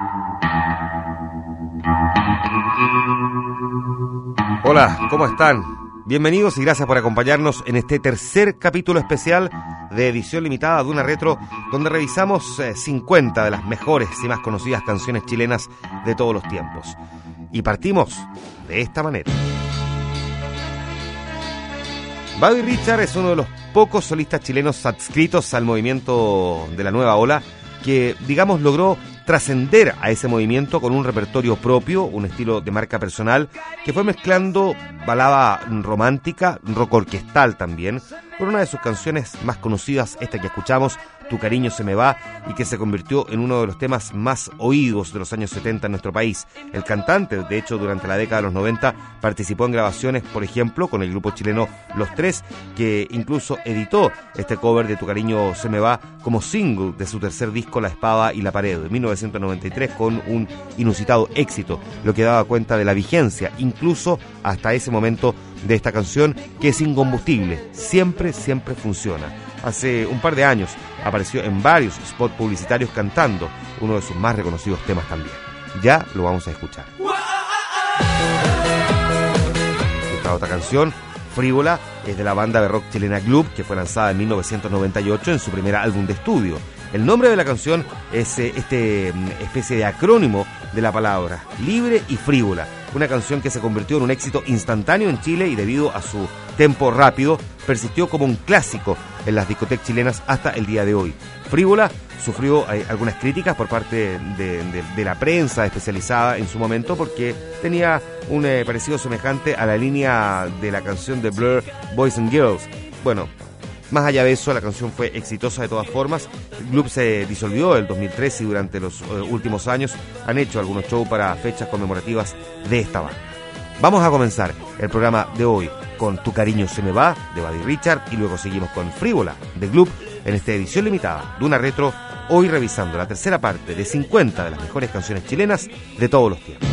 Hola, ¿cómo están? Bienvenidos y gracias por acompañarnos en este tercer capítulo especial de edición limitada de Una Retro, donde revisamos 50 de las mejores y más conocidas canciones chilenas de todos los tiempos. Y partimos de esta manera. Buddy Richard es uno de los pocos solistas chilenos adscritos al movimiento de la nueva ola que, digamos, logró trascender a ese movimiento con un repertorio propio, un estilo de marca personal que fue mezclando balada romántica, rock orquestal también, con una de sus canciones más conocidas, esta que escuchamos, Tu cariño se me va, y que se convirtió en uno de los temas más oídos de los años 70 en nuestro país. El cantante, de hecho, durante la década de los 90 participó en grabaciones, por ejemplo, con el grupo chileno Los Tres, que incluso editó este cover de Tu cariño se me va como single de su tercer disco La espada y la pared, de 1993, con un inusitado éxito, lo que daba cuenta de la vigencia, incluso hasta ese momento, de esta canción, que es incombustible, siempre funciona. Hace un par de años apareció en varios spots publicitarios cantando uno de sus más reconocidos temas también. Ya lo vamos a escuchar. Esta otra canción, Frívola, es de la banda de rock chilena Club, que fue lanzada en 1998 en su primer álbum de estudio. El nombre de la canción es especie de acrónimo de la palabra libre y frívola, una canción que se convirtió en un éxito instantáneo en Chile y, debido a su tempo rápido, persistió como un clásico en las discotecas chilenas hasta el día de hoy. Frívola sufrió algunas críticas por parte de la prensa especializada en su momento, porque tenía un parecido semejante a la línea de la canción de Blur, Boys and Girls. Bueno, más allá de eso, la canción fue exitosa de todas formas. El club se disolvió en el 2013 y durante los últimos años han hecho algunos shows para fechas conmemorativas de esta banda. Vamos a comenzar el programa de hoy con Tu cariño se me va, de Buddy Richard, y luego seguimos con Frívola, de Club, en esta edición limitada de Una Retro, hoy revisando la tercera parte de 50 de las mejores canciones chilenas de todos los tiempos.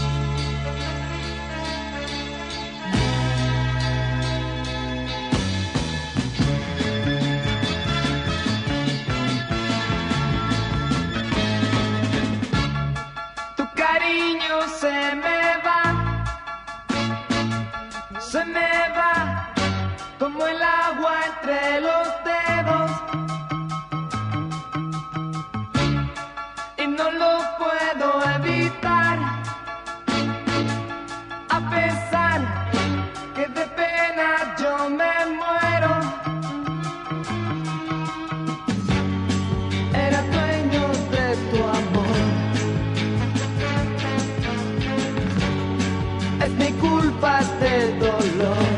Como el agua entre los dedos, y no lo puedo evitar, a pesar que de pena yo me muero. Era dueño de tu amor, es mi culpa este dolor.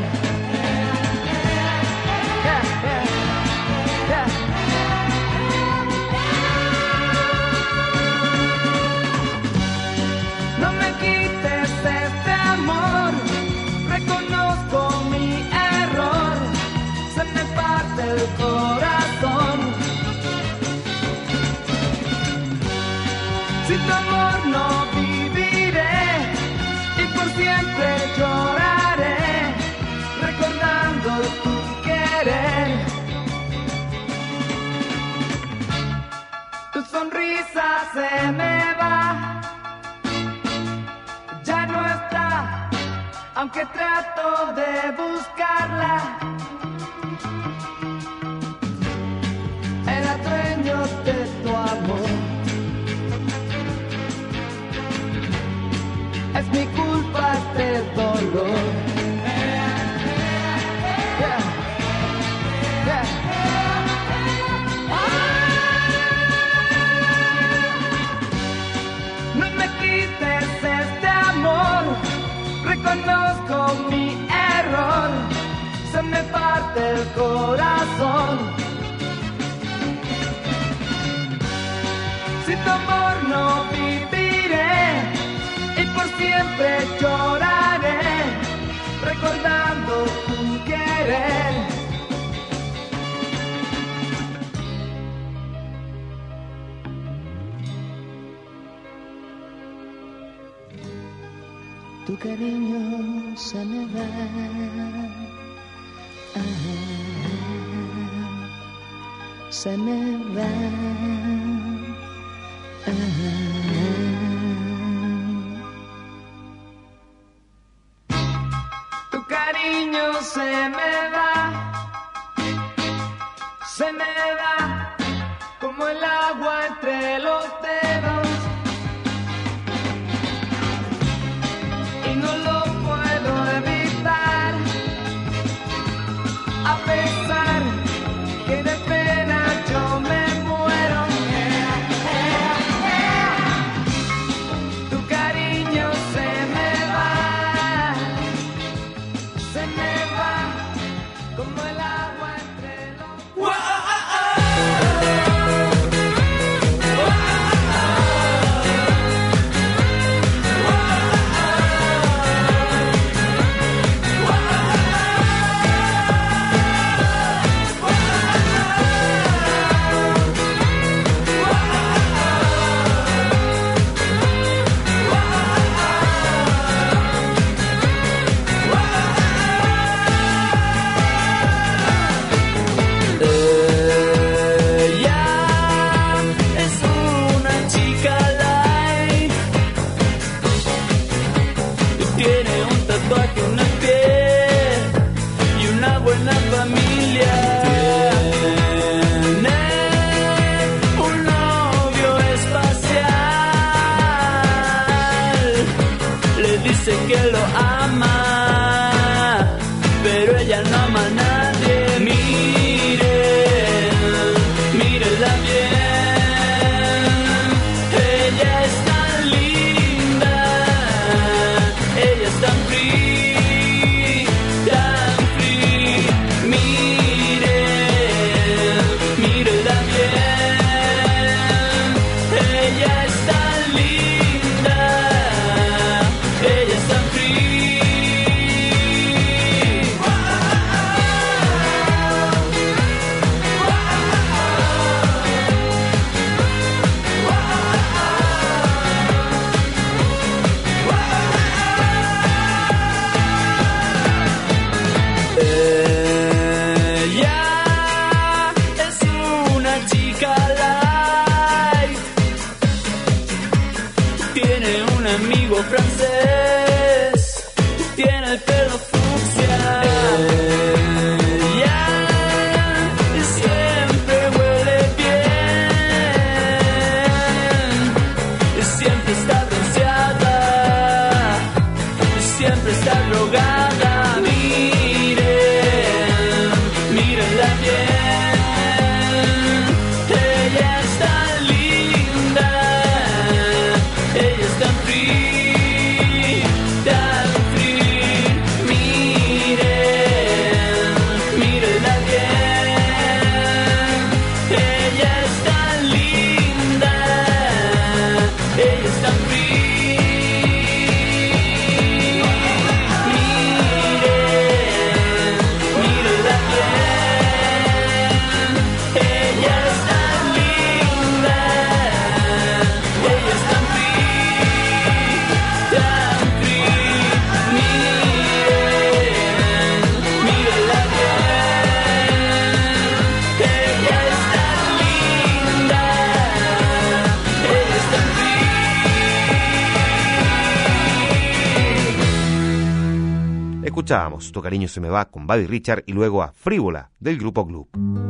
Corazón, sin tu amor no viviré y por siempre lloraré, recordando tu querer. Tu sonrisa se me va, ya no está, aunque trato de buscarla. De tu amor, es mi culpa este dolor. No me quites este amor, reconozco mi error, se me parte el corazón. Sin tu amor no viviré y por siempre lloraré, recordando tu querer. Tu cariño se me va, se me va. cariño se me va como el agua entre los dedos y no lo puedo evitar, a pesar que de pena yo me muero. Tu cariño se me va como el agua entre los... Dice que lo ama, pero ella no ama a nadie. Mírela bien. Ella es tan linda, ella es tan free, tan free. Mírela bien. Ella es tan linda. Ella es tan free. Ella es una chica light. Tiene un amigo francés, tiene el pelo fucsia. Ella siempre huele bien, siempre está bronceada, siempre está drogada. Mírenla bien. Ella es tan linda, ella es tan free, tan free. Mírenla bien. Ella es tan linda, ella es tan free. Mírenla bien. Ella es tan linda, ella es tan free, tan free. Mírenla bien. Ella es tan linda, ella es tan free. Escuchábamos Tu cariño se me va con Buddy Richard y luego a Frívola del grupo Club.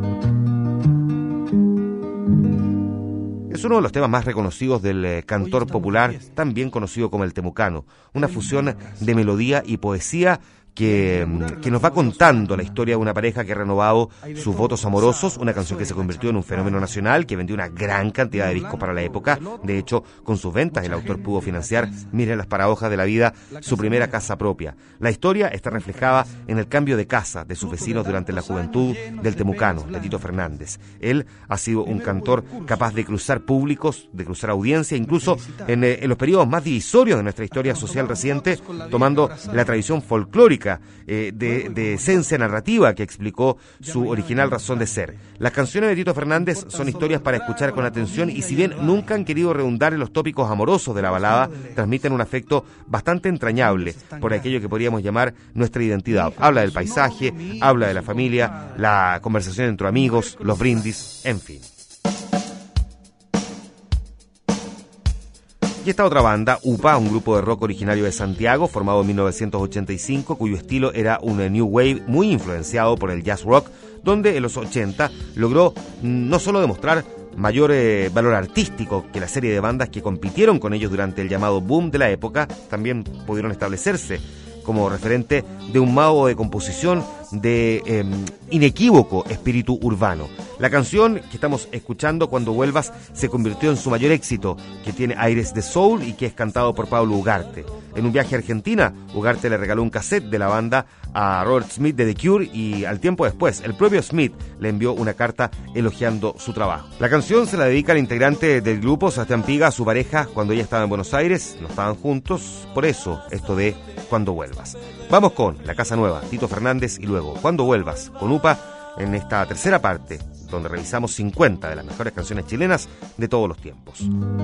Es uno de los temas más reconocidos del cantor popular, también conocido como el temucano, una fusión de melodía y poesía que nos va contando la historia de una pareja que ha renovado sus votos amorosos, una canción que se convirtió en un fenómeno nacional, que vendió una gran cantidad de discos para la época. De hecho, con sus ventas el autor pudo financiar, miren las paradojas de la vida, su primera casa propia. La historia está reflejada en el cambio de casa de sus vecinos durante la juventud del temucano, de Tito Fernández. Él ha sido un cantor capaz de cruzar públicos, de cruzar audiencia, incluso en los periodos más divisorios de nuestra historia social reciente, tomando la tradición folclórica de esencia narrativa que explicó su original razón de ser. Las canciones de Tito Fernández son historias para escuchar con atención y si bien nunca han querido redundar en los tópicos amorosos de la balada, transmiten un afecto bastante entrañable por aquello que podríamos llamar nuestra identidad. Habla del paisaje, habla de la familia, la conversación entre amigos, los brindis, en fin. Y esta otra banda, UPA, un grupo de rock originario de Santiago, formado en 1985, cuyo estilo era un new wave muy influenciado por el jazz rock, donde en los 80 logró no solo demostrar mayor valor artístico que la serie de bandas que compitieron con ellos durante el llamado boom de la época, también pudieron establecerse como referente de un modo de composición de inequívoco espíritu urbano. La canción que estamos escuchando, Cuando Vuelvas, se convirtió en su mayor éxito, que tiene aires de soul y que es cantado por Pablo Ugarte. En un viaje a Argentina, Ugarte le regaló un cassette de la banda a Robert Smith de The Cure y al tiempo después, el propio Smith le envió una carta elogiando su trabajo. La canción se la dedica al integrante del grupo, Sebastián Piga, a su pareja cuando ella estaba en Buenos Aires, no estaban juntos, por eso esto de Cuando Vuelvas. Vamos con La Casa Nueva, Tito Fernández, y luego Cuando Vuelvas, con UPA, en esta tercera parte, donde revisamos 50 de las mejores canciones chilenas de todos los tiempos.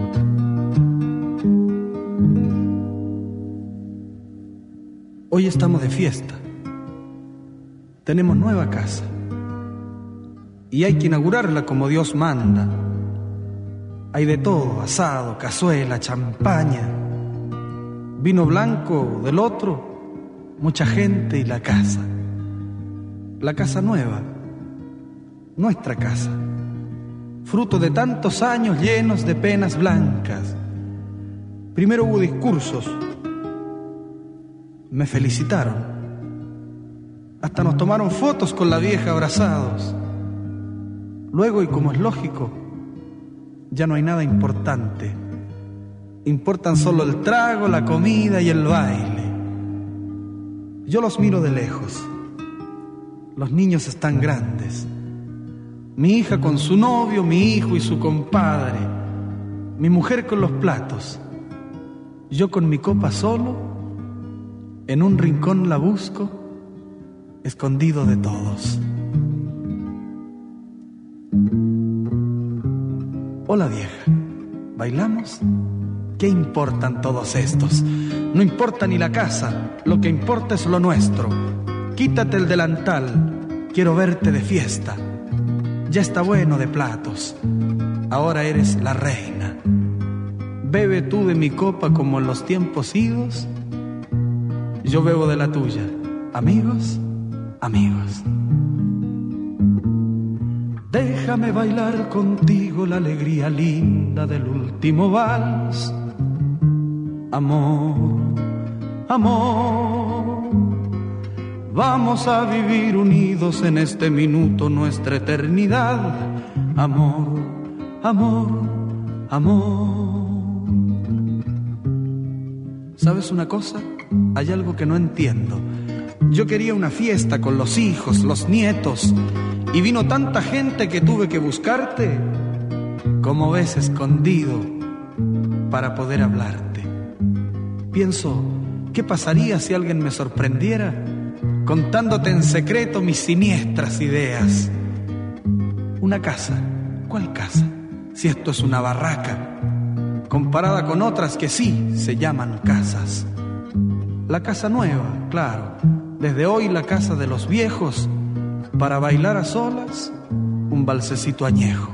Hoy estamos de fiesta. Tenemos nueva casa. Y hay que inaugurarla como Dios manda. Hay de todo, asado, cazuela, champaña, vino blanco del otro, mucha gente y la casa. La casa nueva, nuestra casa, fruto de tantos años llenos de penas blancas. Primero hubo discursos, me felicitaron, hasta nos tomaron fotos con la vieja abrazados. Luego, y como es lógico, ya no hay nada importante. Importan solo el trago, la comida y el baile. Yo los miro de lejos. Los niños están grandes. Mi hija con su novio, mi hijo y su compadre. Mi mujer con los platos. Yo con mi copa solo. En un rincón la busco, escondido de todos. Hola vieja, ¿bailamos? ¿Qué importan todos estos? No importa ni la casa, lo que importa es lo nuestro. Quítate el delantal, quiero verte de fiesta. Ya está bueno de platos, ahora eres la reina. Bebe tú de mi copa como en los tiempos idos, yo bebo de la tuya. Amigos, amigos. Déjame bailar contigo la alegría linda del último vals. Amor, amor, vamos a vivir unidos en este minuto nuestra eternidad. Amor, amor, amor. ¿Sabes una cosa? Hay algo que no entiendo. Yo quería una fiesta con los hijos, los nietos, y vino tanta gente que tuve que buscarte, como ves, escondido, para poder hablarte. Pienso, ¿qué pasaría si alguien me sorprendiera contándote en secreto mis siniestras ideas? Una casa, ¿cuál casa? Si esto es una barraca, comparada con otras que sí se llaman casas. La casa nueva, claro, desde hoy la casa de los viejos, para bailar a solas, un valsecito añejo.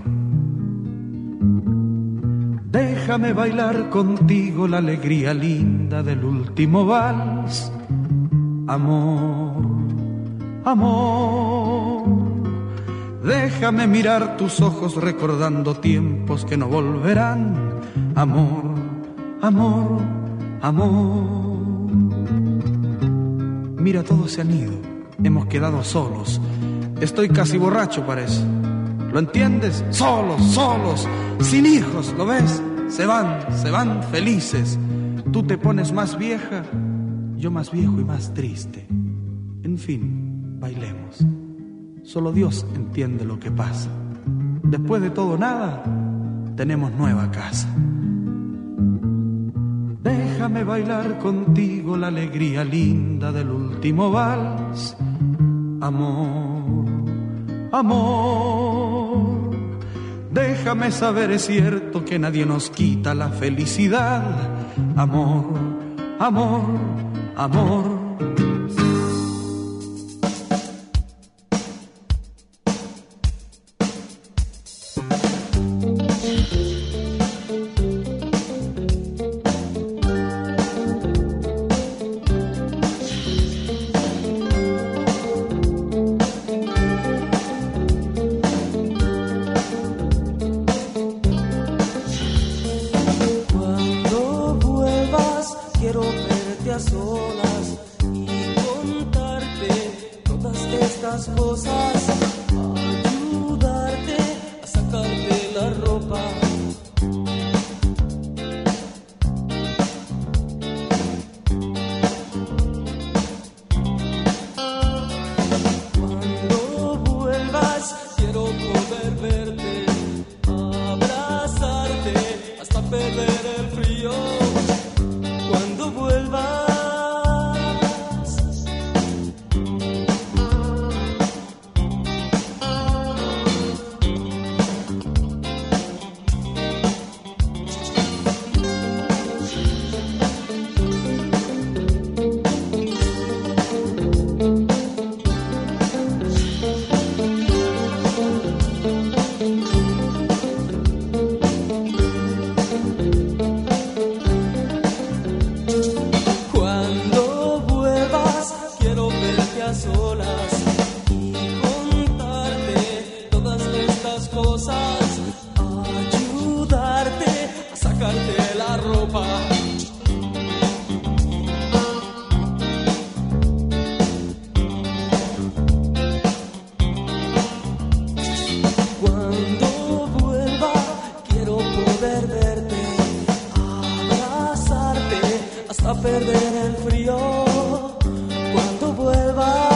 Déjame bailar contigo la alegría linda del último vals. Amor, amor, déjame mirar tus ojos recordando tiempos que no volverán. Amor, amor, amor. Mira, todos se han ido, hemos quedado solos. Estoy casi borracho, parece. ¿Lo entiendes? Solos, solos, sin hijos, ¿lo ves? Se van felices. Tú te pones más vieja, yo más viejo y más triste. En fin, bailemos. Solo Dios entiende lo que pasa. Después de todo nada, tenemos nueva casa. Déjame bailar contigo la alegría linda del último vals. Amor, amor, déjame saber, es cierto que nadie nos quita la felicidad. Amor, amor, amor. solas y contarte todas estas cosas, ayudarte a sacarte la ropa. Cuando vuelvas quiero poder verte, abrazarte hasta perder el frío. Cuando vuelvas quiero verte a solas y contarte todas estas cosas, ayudarte a sacarte la ropa. Cuando vuelva quiero poder verte, abrazarte hasta perder el frío. Cuando vuelva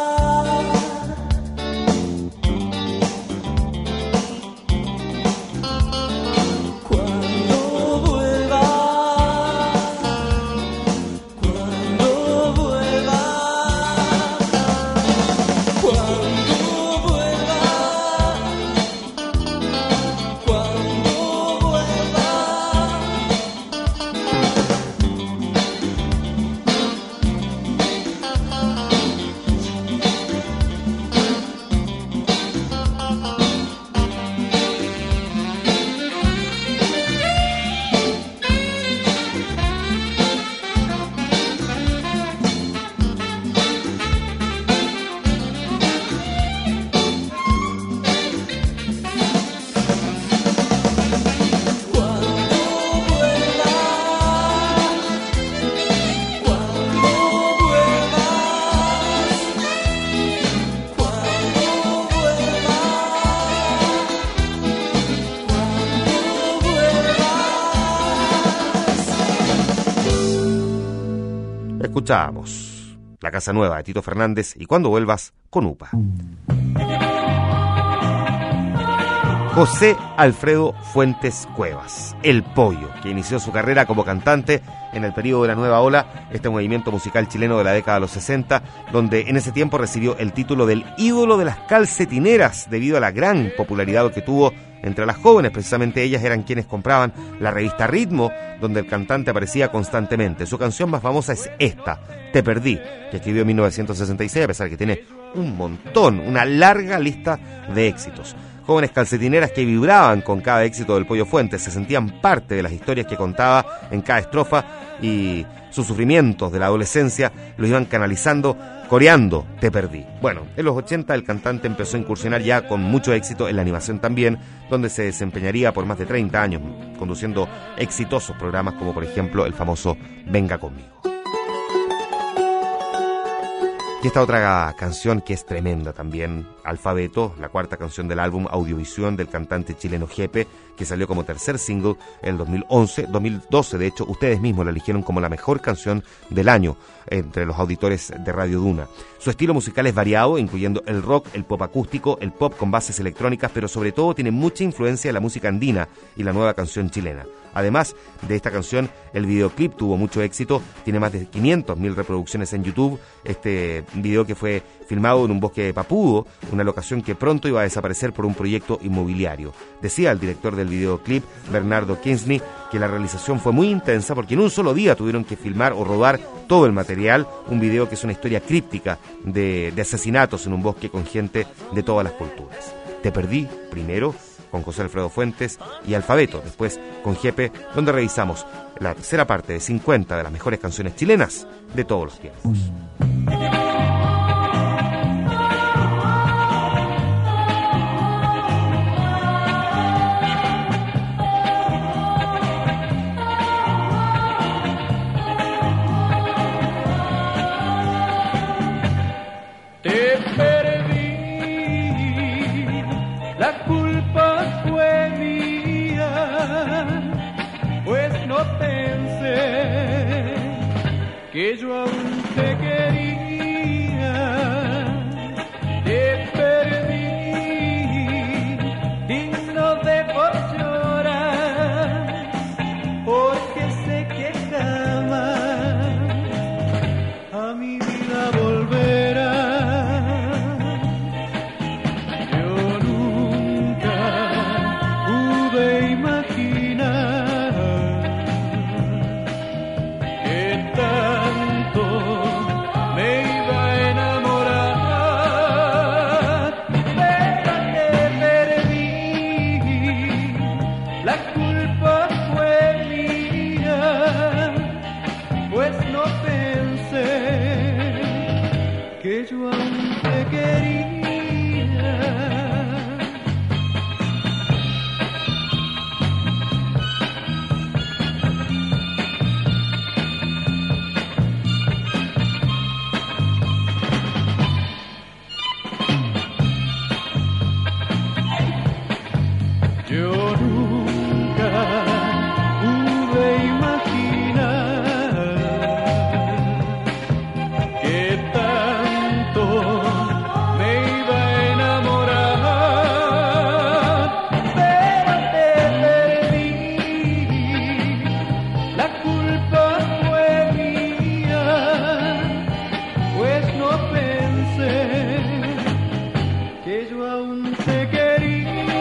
Escuchábamos La Casa Nueva de Tito Fernández y Cuando Vuelvas con UPA. José Alfredo Fuentes Cuevas, El Pollo, que inició su carrera como cantante en el periodo de la Nueva Ola, este movimiento musical chileno de la década de los 60, donde en ese tiempo recibió el título del ídolo de las calcetineras debido a la gran popularidad que tuvo entre las jóvenes. Precisamente ellas eran quienes compraban la revista Ritmo, donde el cantante aparecía constantemente. Su canción más famosa es esta, Te Perdí, que escribió en 1966, a pesar que tiene un montón, una larga lista de éxitos. Jóvenes calcetineras que vibraban con cada éxito del Pollo Fuentes, se sentían parte de las historias que contaba en cada estrofa y sus sufrimientos de la adolescencia los iban canalizando, coreando Te Perdí. Bueno, en los 80 el cantante empezó a incursionar ya con mucho éxito en la animación también, donde se desempeñaría por más de 30 años, conduciendo exitosos programas como por ejemplo el famoso Venga Conmigo. Y esta otra canción que es tremenda también, Alfabeto, la cuarta canción del álbum Audiovisión del cantante chileno Jepe, que salió como tercer single en 2012, de hecho ustedes mismos la eligieron como la mejor canción del año entre los auditores de Radio Duna. Su estilo musical es variado, incluyendo el rock, el pop acústico, el pop con bases electrónicas, pero sobre todo tiene mucha influencia de la música andina y la nueva canción chilena. Además de esta canción, el videoclip tuvo mucho éxito, tiene más de 500.000 reproducciones en YouTube. Este video que fue filmado en un bosque de Papudo, una locación que pronto iba a desaparecer por un proyecto inmobiliario. Decía el director del videoclip, Bernardo Kinsley, que la realización fue muy intensa porque en un solo día tuvieron que filmar o rodar todo el material, un video que es una historia críptica de asesinatos en un bosque con gente de todas las culturas. Te Perdí, primero, con José Alfredo Fuentes, y Alfabeto, después con Jepe, donde revisamos la tercera parte de 50 de las mejores canciones chilenas de todos los tiempos. que yo aún te quería, te perdí y no debo llorar, porque sé que jamás a mi vida volverá. Yo nunca pude imaginar que tanto me iba a enamorar, pero te perdí, la culpa fue mía, pues no pensé que yo aún te quería. Yo nunca pude imaginar que tanto me iba a enamorar, pero te perdí, la culpa fue mía, pues no pensé que yo aún te quería.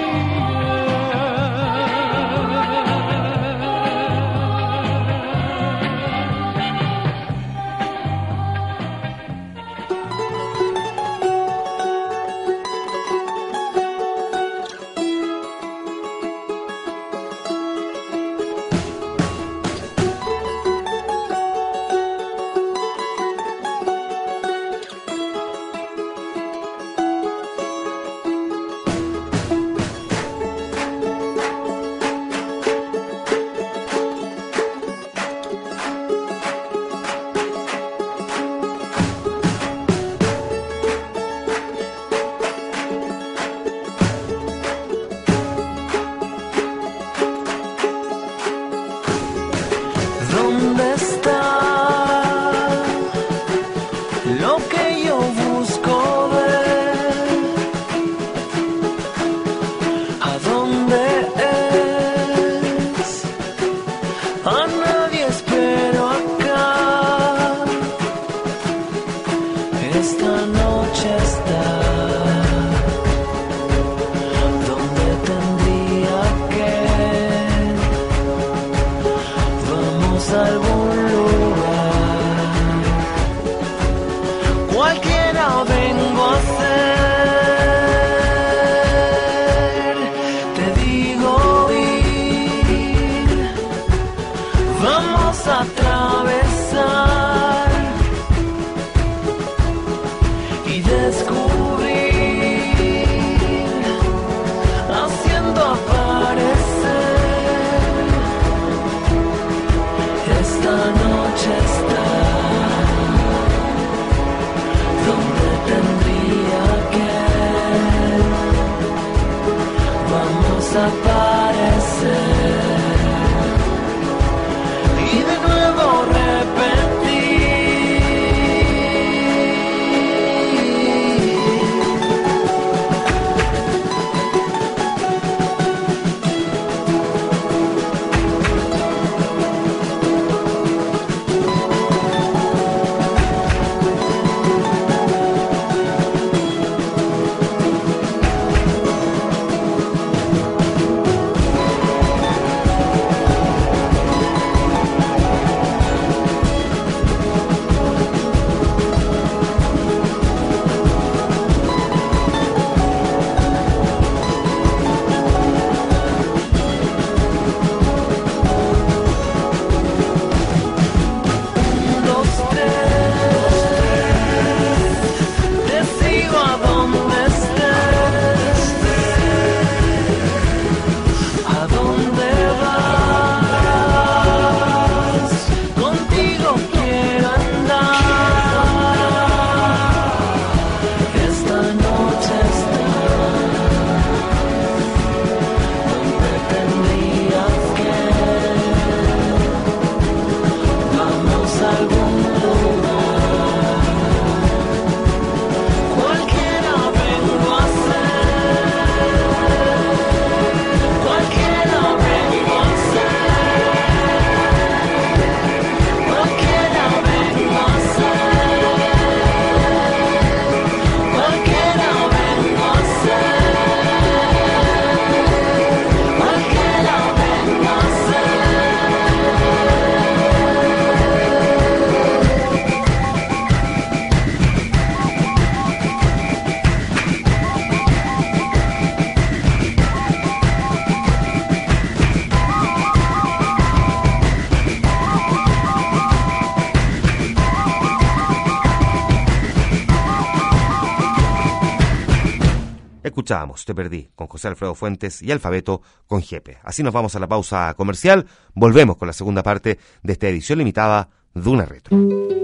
¿Dónde está lo que yo busco ver? ¿A dónde es? A nadie espero acá. Esta noche está donde tendría que. Vamos a algún lugar, cualquiera vengo a hacer. Te digo ir, vamos a atravesar y descubrir, haciendo aparecer. Esta noche está donde tendría que. Vamos a aparecer y de nuevo repetir. Escuchábamos Te Perdí con José Alfredo Fuentes y Alfabeto con Jepe. Así nos vamos a la pausa comercial. Volvemos con la segunda parte de esta edición limitada Duna Retro.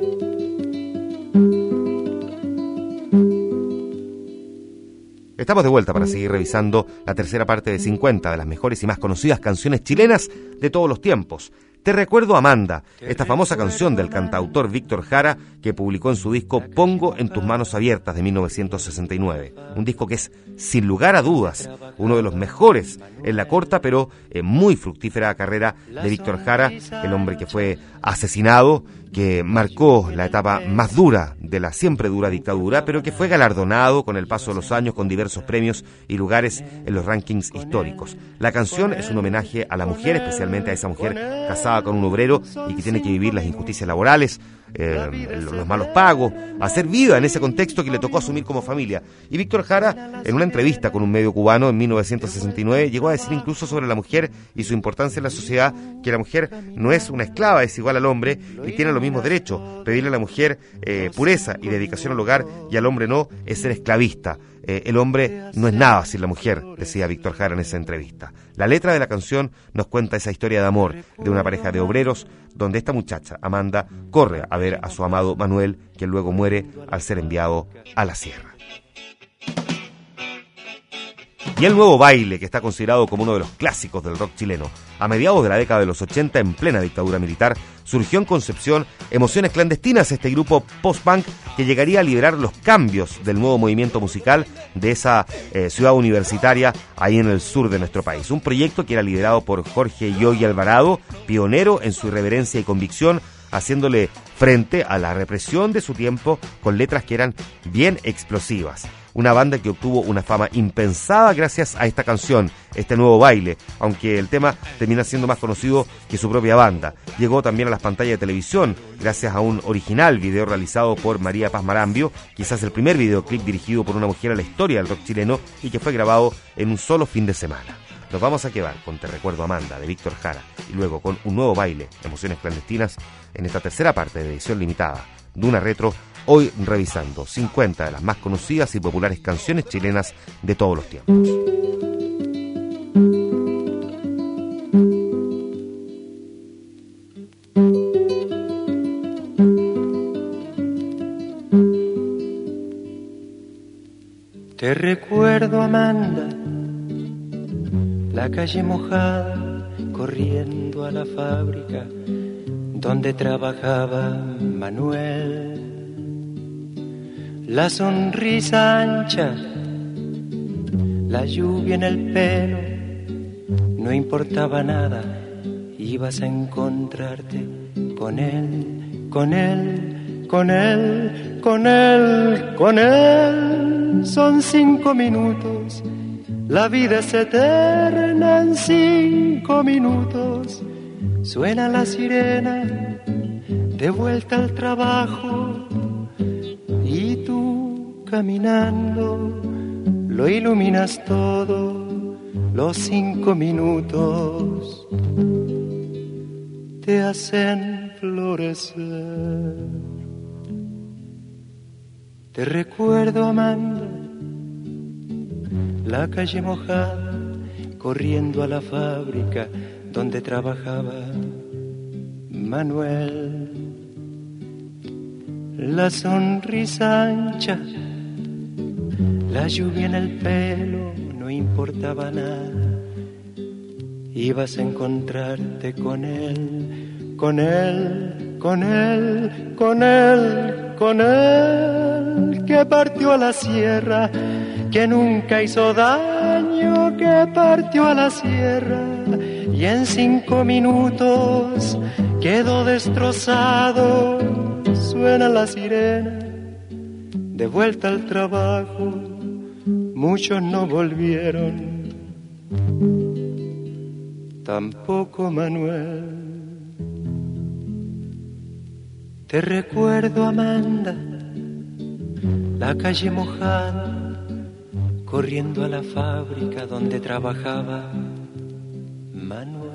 Estamos de vuelta para seguir revisando la tercera parte de 50 de las mejores y más conocidas canciones chilenas de todos los tiempos. Te recuerdo Amanda, esta famosa canción del cantautor Víctor Jara que publicó en su disco Pongo en tus manos abiertas de 1969. Un disco que es, sin lugar a dudas, uno de los mejores en la corta pero muy fructífera carrera de Víctor Jara, el hombre que fue asesinado, que marcó la etapa más dura de la siempre dura dictadura, pero que fue galardonado con el paso de los años con diversos premios y lugares en los rankings históricos. La canción es un homenaje a la mujer, especialmente a esa mujer casada con un obrero y que tiene que vivir las injusticias laborales, los malos pagos, hacer vida en ese contexto que le tocó asumir como familia. Y Víctor Jara, en una entrevista con un medio cubano en 1969, llegó a decir incluso sobre la mujer y su importancia en la sociedad, que la mujer no es una esclava, es igual al hombre y tiene los mismos derechos. Pedirle a la mujer pureza y dedicación al hogar y al hombre no es ser esclavista. El hombre no es nada sin la mujer, decía Víctor Jara en esa entrevista. La letra de la canción nos cuenta esa historia de amor de una pareja de obreros donde esta muchacha, Amanda, corre a ver a su amado Manuel, que luego muere al ser enviado a la sierra. Y el nuevo baile, que está considerado como uno de los clásicos del rock chileno. A mediados de la década de los 80, en plena dictadura militar, surgió en Concepción Emociones Clandestinas, este grupo post-punk que llegaría a liderar los cambios del nuevo movimiento musical de esa ciudad universitaria ahí en el sur de nuestro país. Un proyecto que era liderado por Jorge Yogi Alvarado, pionero en su irreverencia y convicción, haciéndole frente a la represión de su tiempo con letras que eran bien explosivas. Una banda que obtuvo una fama impensada gracias a esta canción, este nuevo baile, aunque el tema termina siendo más conocido que su propia banda. Llegó también a las pantallas de televisión gracias a un original video realizado por María Paz Marambio, quizás el primer videoclip dirigido por una mujer a la historia del rock chileno y que fue grabado en un solo fin de semana. Nos vamos a quedar con Te Recuerdo Amanda de Víctor Jara y luego con un nuevo baile, Emociones Clandestinas, en esta tercera parte de edición limitada Duna Retro, hoy revisando 50 de las más conocidas y populares canciones chilenas de todos los tiempos. Te recuerdo, Amanda, la calle mojada, corriendo a la fábrica donde trabajaba Manuel. La sonrisa ancha, la lluvia en el pelo, no importaba nada, ibas a encontrarte con él, con él, con él, con él, con él. Son 5 minutos, la vida es eterna en 5 minutos. Suena la sirena, de vuelta al trabajo, y tú caminando lo iluminas todo. Los 5 minutos te hacen florecer. Te recuerdo, Amanda, la calle mojada, corriendo a la fábrica donde trabajaba Manuel. La sonrisa ancha, la lluvia en el pelo, no importaba nada, ibas a encontrarte con él, con él, con él, con él, con él, que partió a la sierra, que nunca hizo daño, que partió a la sierra y en 5 minutos quedó destrozado. Suena la sirena, de vuelta al trabajo, muchos no volvieron, tampoco Manuel. Te recuerdo, Amanda, la calle mojada, corriendo a la fábrica donde trabajaba Manuel.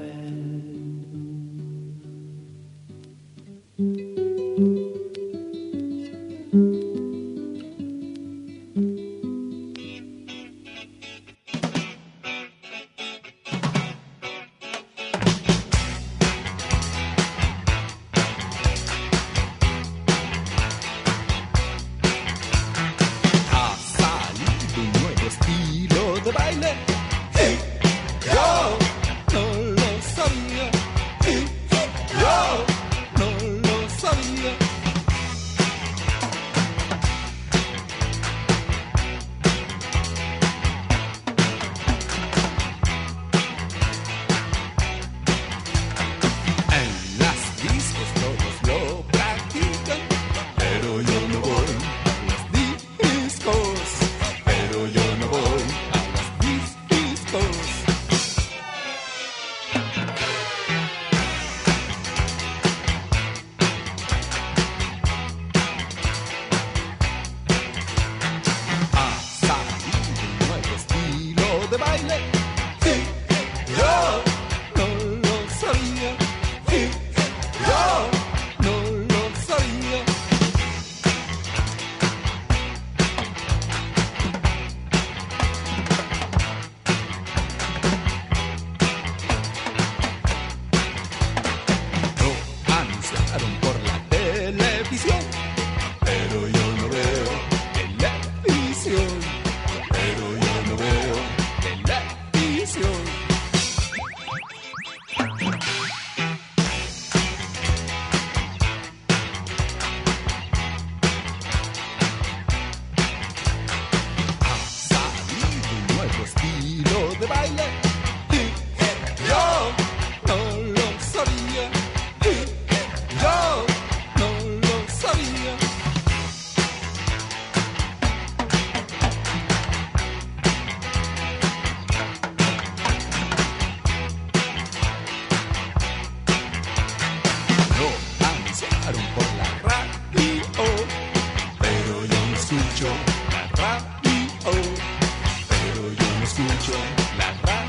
televisión, pero yo no veo televisión, pero yo no veo televisión. De baile y yo no lo sabía, y yo no lo sabía. Lo anunciaron por la radio, pero yo no escucho la radio, pero yo no escucho la radio.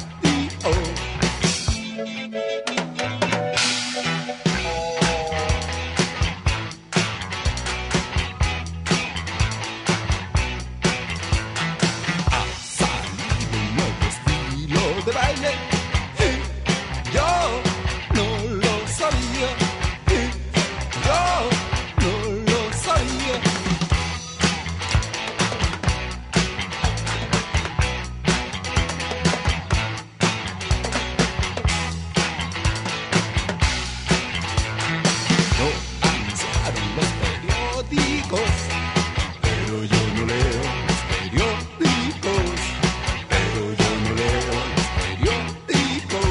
Ha salido un nuevo estilo de baile y yo no lo sabía, y yo no lo sabía. Pero yo no leo los periódicos, pero yo no leo los periódicos.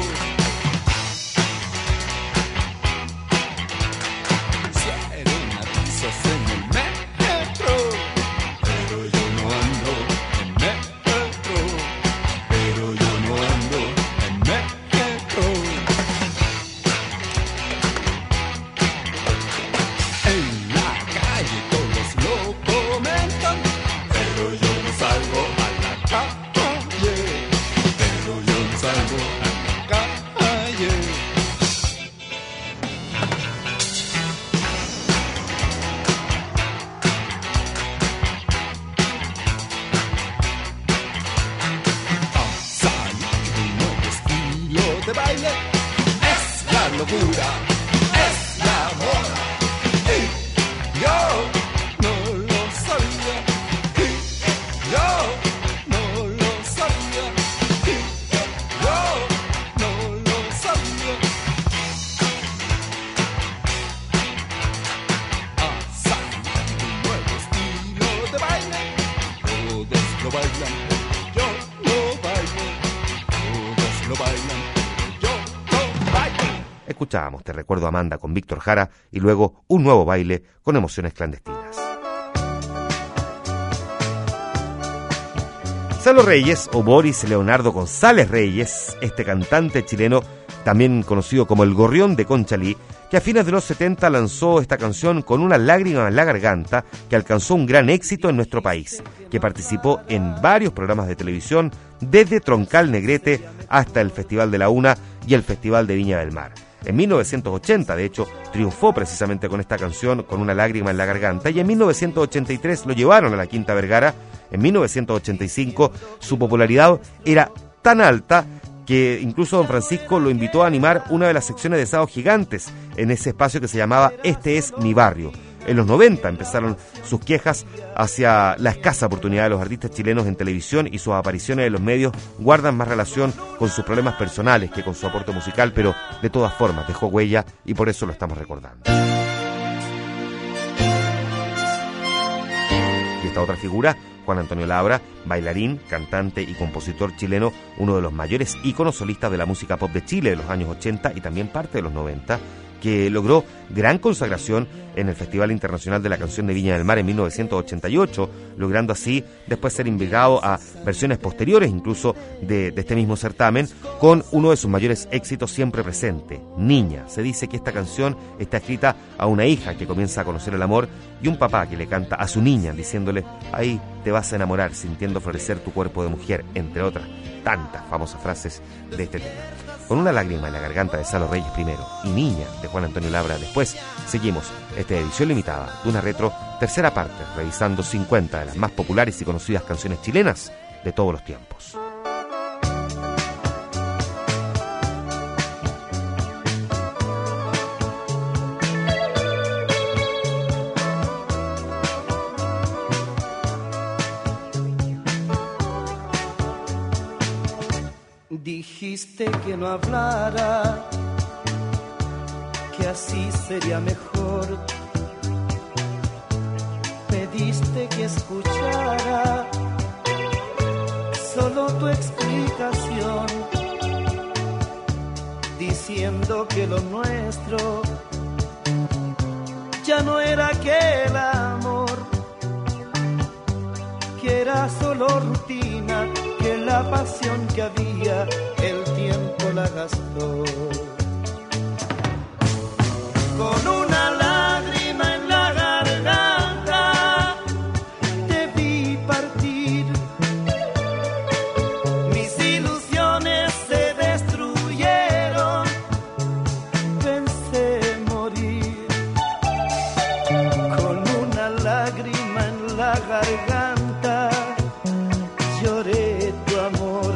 Pusieron avisos en el metro, pero yo no ando en metro, pero yo no ando en metro. En la calle todos lo comentan, pero yo no salgo a la calle, pero yo no salgo a la calle. Ha salido un nuevo estilo de baile, es la locura, es la moda. Yo no lo sabía, yo no lo sabía, yo no lo sabía. Ha salido un nuevo estilo de baile, todos lo bailan, yo lo bailo, todos lo bailan, yo lo bailo. Escuchábamos Te recuerdo Amanda con Víctor Jara y luego Un nuevo baile con Emociones clandestinas. Salo Reyes, o Boris Leonardo González Reyes, este cantante chileno, también conocido como el Gorrión de Conchalí, que a fines de los 70 lanzó esta canción con una lágrima en la garganta, que alcanzó un gran éxito en nuestro país, que participó en varios programas de televisión, desde Troncal Negrete hasta el Festival de la Una y el Festival de Viña del Mar. En 1980, de hecho, triunfó precisamente con esta canción, con una lágrima en la garganta, y en 1983 lo llevaron a la Quinta Vergara. En 1985 su popularidad era tan alta que incluso don Francisco lo invitó a animar una de las secciones de Sábados Gigantes en ese espacio que se llamaba Este es mi barrio. En los 90 empezaron sus quejas hacia la escasa oportunidad de los artistas chilenos en televisión, y sus apariciones en los medios guardan más relación con sus problemas personales que con su aporte musical, pero de todas formas dejó huella y por eso lo estamos recordando. Y esta otra figura, Juan Antonio Labra, bailarín, cantante y compositor chileno, uno de los mayores íconos solistas de la música pop de Chile de los años 80 y también parte de los 90, que logró gran consagración en el Festival Internacional de la Canción de Viña del Mar en 1988, logrando así después ser invitado a versiones posteriores incluso de este mismo certamen, con uno de sus mayores éxitos siempre presente, Niña. Se dice que esta canción está escrita a una hija que comienza a conocer el amor y un papá que le canta a su niña diciéndole: ahí te vas a enamorar sintiendo florecer tu cuerpo de mujer, entre otras tantas famosas frases de este tema. Con una lágrima en la garganta de Salo Reyes primero y Niña de Juan Antonio Labra después, seguimos esta edición limitada de una retro tercera parte, revisando 50 de las más populares y conocidas canciones chilenas de todos los tiempos. Dijiste que no hablara, que así sería mejor. Pediste que escuchara solo tu explicación, diciendo que lo nuestro ya no era aquel amor, que era solo rutina, que la pasión que había el tiempo la gastó. Con una lágrima en la garganta te vi partir, mis ilusiones se destruyeron, pensé morir. Con una lágrima en la garganta lloré tu amor,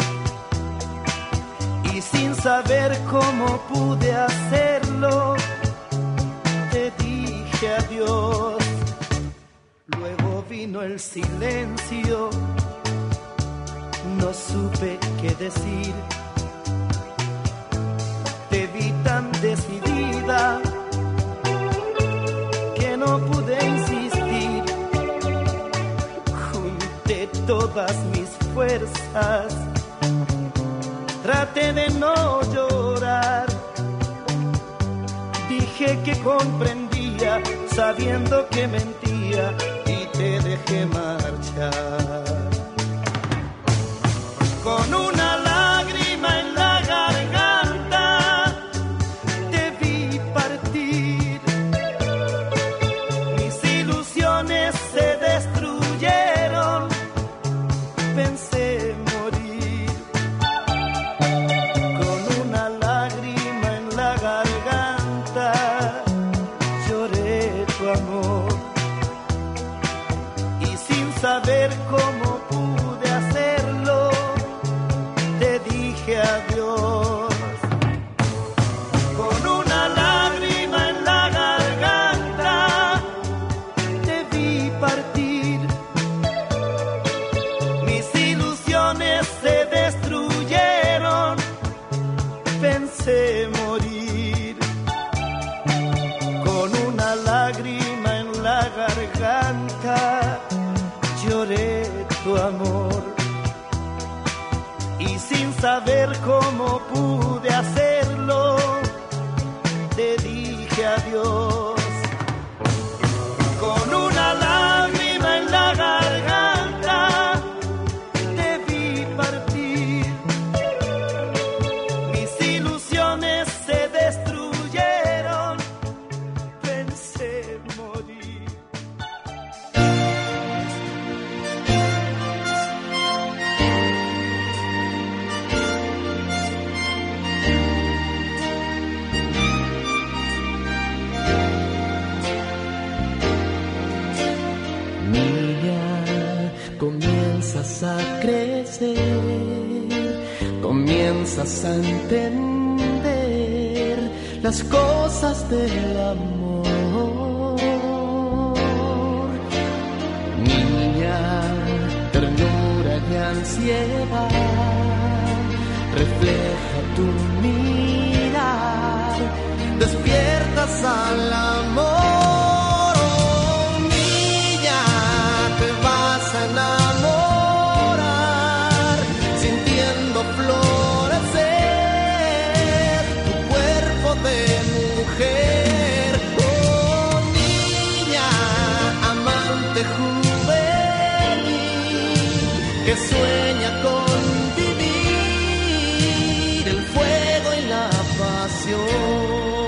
y sin saber cómo pude hacerlo te dije adiós. Luego vino el silencio, no supe qué decir. Te vi tan decidida que no pude insistir. Junté todas mis fuerzas, traté de no llorar. Dije que comprendía, sabiendo que mentía, y te dejé marchar. Con una lágrima en la garganta te vi partir, mis ilusiones se destruyeron, pensé morir. Con una lágrima en la garganta lloré tu amor, y sin saber cómo pude hacerlo te dije adiós. Con una lágrima en la garganta te vi partir, mis ilusiones se destruyeron, pensé morir. Con una lágrima en la garganta lloré tu amor, y sin saber cómo pude hacerlo te dije adiós. Con una lágrima en la garganta te vi partir, mis ilusiones se destruyeron, pensé morir. Comienzas a crecer, comienzas a entender las cosas del amor. Niña, ternura y ansiedad, refleja tu mirar, despiertas al amor. Enamorar, sintiendo florecer tu cuerpo de mujer. Oh, niña, amante juvenil, que sueña con vivir el fuego y la pasión.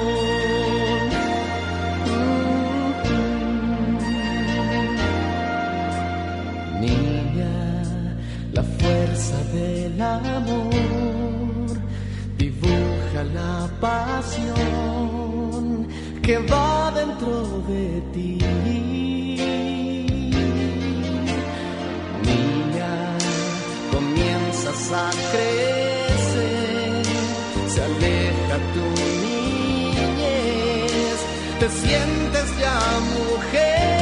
Del amor dibuja la pasión que va dentro de ti. Niña, comienzas a crecer, se aleja tu niñez, te sientes ya mujer.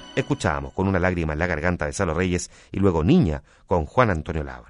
Escuchábamos Con una lágrima en la garganta de Salo Reyes y luego Niña con Juan Antonio Labra.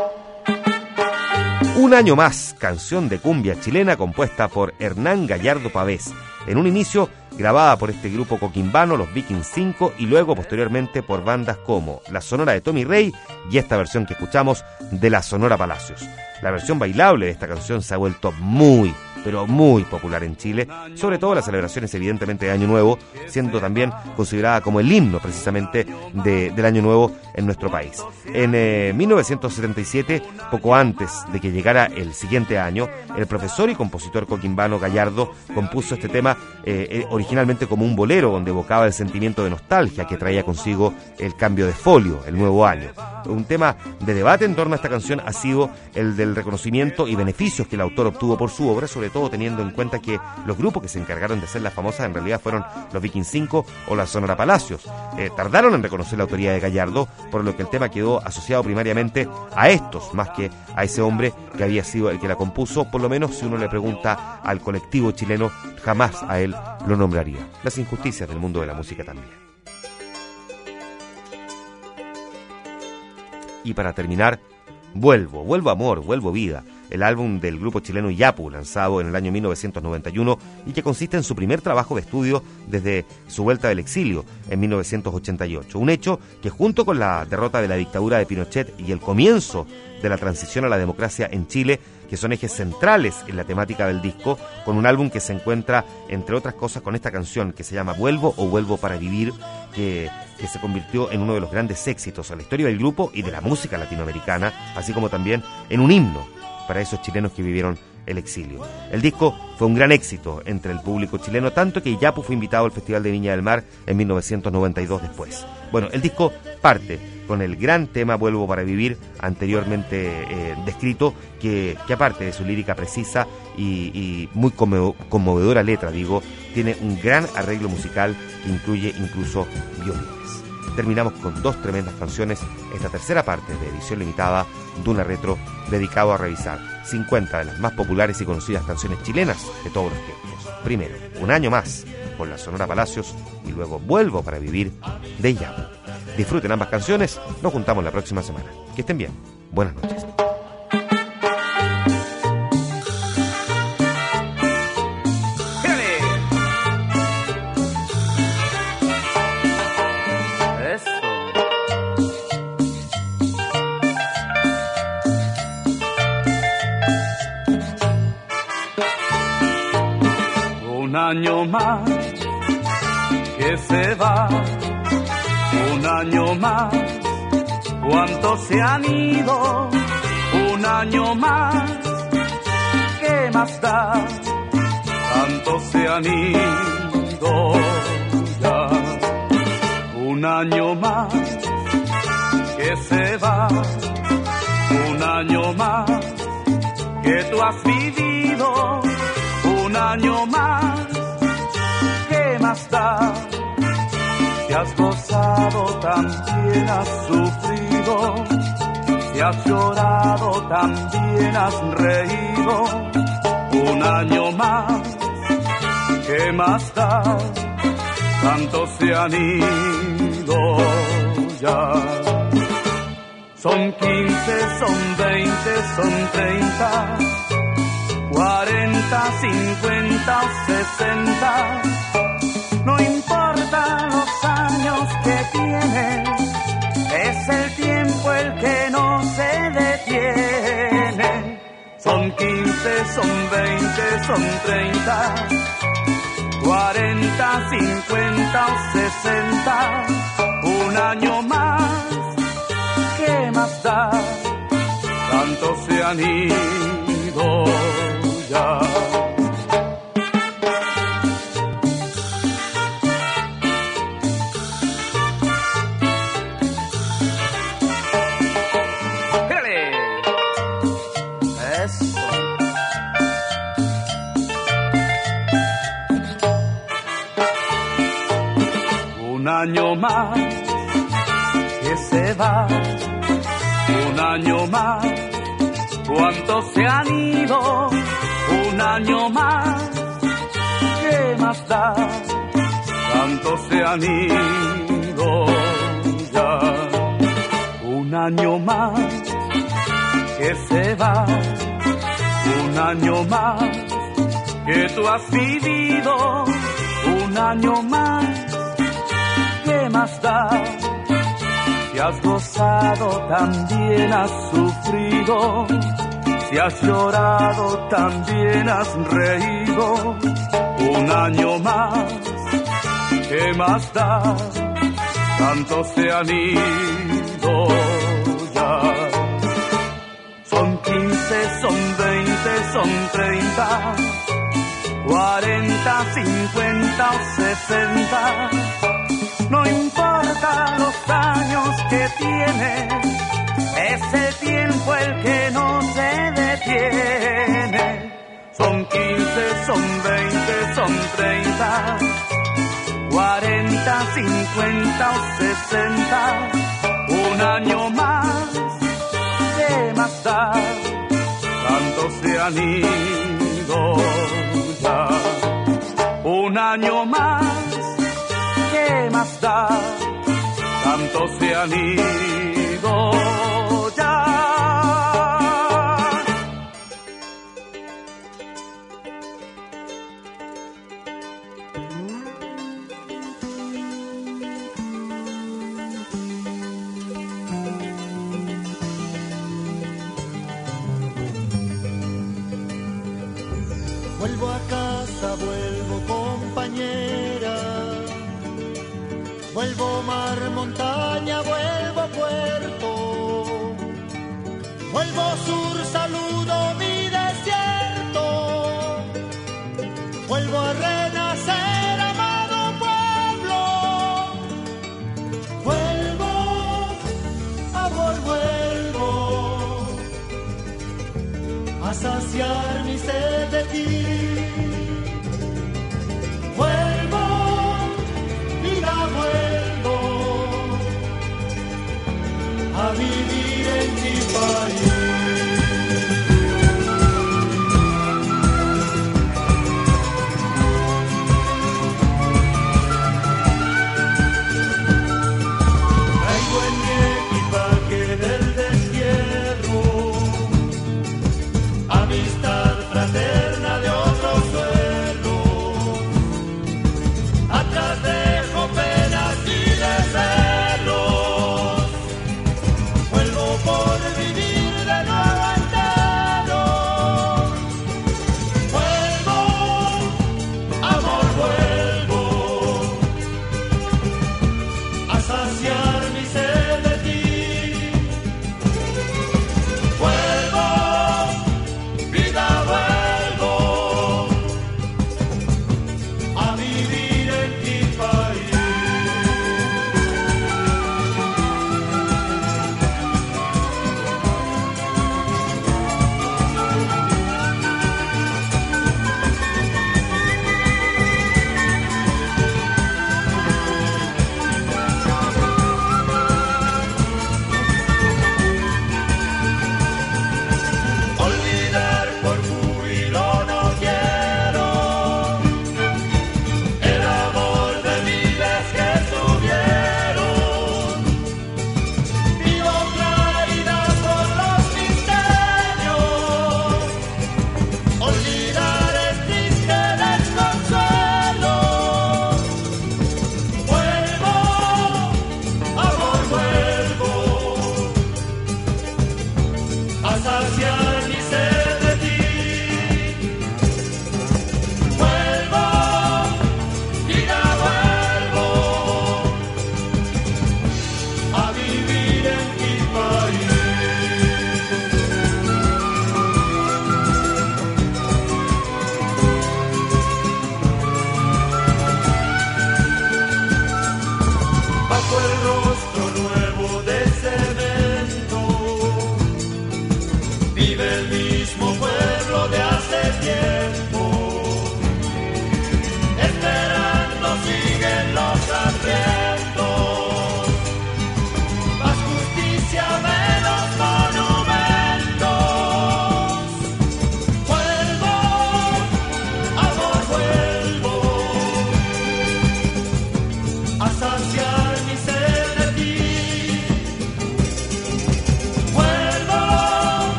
Un año más, canción de cumbia chilena compuesta por Hernán Gallardo Pavés. En un inicio grabada por este grupo coquimbano, los Vikings 5, y luego posteriormente por bandas como la Sonora de Tommy Rey y esta versión que escuchamos de la Sonora Palacios. La versión bailable de esta canción se ha vuelto muy, pero muy popular en Chile, sobre todo en las celebraciones evidentemente de Año Nuevo, siendo también considerada como el himno precisamente del Año Nuevo en nuestro país. En 1977, poco antes de que llegara el siguiente año, el profesor y compositor coquimbano Gallardo compuso este tema originalmente como un bolero donde evocaba el sentimiento de nostalgia que traía consigo el cambio de folio, el nuevo año. Un tema de debate en torno a esta canción ha sido el del reconocimiento y beneficios que el autor obtuvo por su obra, sobre todo teniendo en cuenta que los grupos que se encargaron de hacerla famosa en realidad fueron los Vikings 5 o la Sonora Palacios. Tardaron en reconocer la autoría de Gallardo, por lo que el tema quedó asociado primariamente a estos, más que a ese hombre que había sido el que la compuso. Por lo menos si uno le pregunta al colectivo chileno, jamás a él lo nombraría. Las injusticias del mundo de la música también. Y para terminar, Vuelvo Amor, Vuelvo Vida, el álbum del grupo chileno Yapu, lanzado en el año 1991 y que consiste en su primer trabajo de estudio desde su vuelta del exilio en 1988. Un hecho que, junto con la derrota de la dictadura de Pinochet y el comienzo de la transición a la democracia en Chile, que son ejes centrales en la temática del disco, con un álbum que se encuentra, entre otras cosas, con esta canción que se llama Vuelvo o Vuelvo para Vivir, que se convirtió en uno de los grandes éxitos a la historia del grupo y de la música latinoamericana, así como también en un himno para esos chilenos que vivieron el exilio. El disco fue un gran éxito entre el público chileno, tanto que Yapu fue invitado al Festival de Viña del Mar en 1992 después. Bueno, el disco parte con el gran tema Vuelvo para Vivir, anteriormente descrito, que aparte de su lírica precisa y muy conmovedora letra, tiene un gran arreglo musical que incluye incluso violines. Terminamos con dos tremendas canciones, esta tercera parte de edición limitada de una retro dedicado a revisar 50 de las más populares y conocidas canciones chilenas de todos los tiempos. Primero, Un año más, con la Sonora Palacios, y luego Vuelvo para Vivir, de Yapu. Disfruten ambas canciones, nos juntamos la próxima semana. Que estén bien, buenas noches. Un año más que se va, un año más, ¿cuántos se han ido? Un año más, ¿qué más da? Tantos se han ido ya. Un año más que se va, un año más que tú has vivido, un año más, ¿qué más da? Si has gozado, también has sufrido, si has llorado, también has reído. Un año más, ¿qué más da? Tantos se han ido ya. Son 15, son 20, son 30, 40, 50 o 60. No importa los años que tienes, es el tiempo el que no se detiene. Son 15, son 20, son 30, 40, 50 o 60. Un año más, ¿qué más da? Tantos se han ido ya. Un año más que se va, un año más, ¿cuántos se han ido? Un año más, ¿qué más da? Tantos se han ido ya. Un año más que se va, un año más que tú has vivido, un año más, ¿qué más da? Si has gozado, también has sufrido, si has llorado, también has reído, un año más, ¿qué más da? Tantos se han ido ya. Son 15, son 20, son 30, 40, 50 o 60. No importa los años que tienes, es el tiempo el que no se detiene. Son 15, son 20, son 30, 40, 50 o 60. Un año más, ¿qué más da? Tantos se han ido ya. Un año más, ¿qué más da? Tantos se han ido ya. Vuelvo a casa, vuelvo compañera, vuelvo mar, montaña, vuelvo puerto, vuelvo sur, saludo mi desierto, vuelvo a renacer, amado pueblo, vuelvo a saciar mi sed de ti.